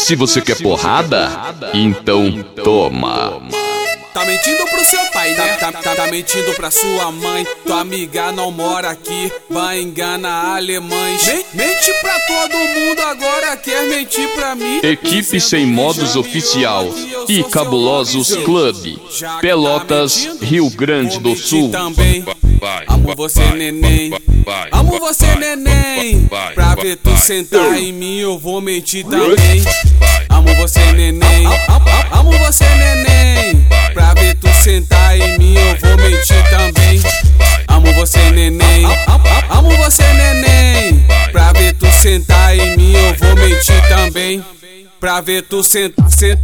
Se você quer porrada, então toma. Tá mentindo pro seu pai, né? Tá mentindo pra sua mãe. Tua amiga não mora aqui, vai enganar alemães. Mente pra todo mundo, agora quer mentir pra mim. Equipe Sem Modos Oficial e Cabulosos Club, Pelotas, Rio Grande do Sul. Também. Amo você, neném. Amo você, neném. Pra ver tu sentar em mim, eu vou mentir também. Amo você, neném. Amo você, neném. Pra ver tu sentar em mim, eu vou mentir também. Amo você, neném. Amo você, neném. Pra ver tu sentar em mim, eu vou mentir também. Pra ver tu senta.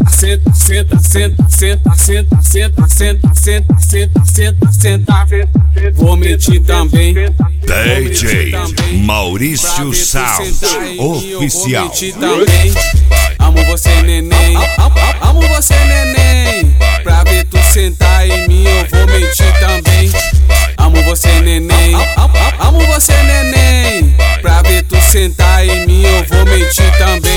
Vou mentir também. DJ Maurício Sound Oficial. Amo você, neném. Amo você, neném. Pra ver tu sentar em mim, eu vou mentir também. Amo você, neném. Amo você, neném. Pra ver tu sentar em mim, eu vou mentir também.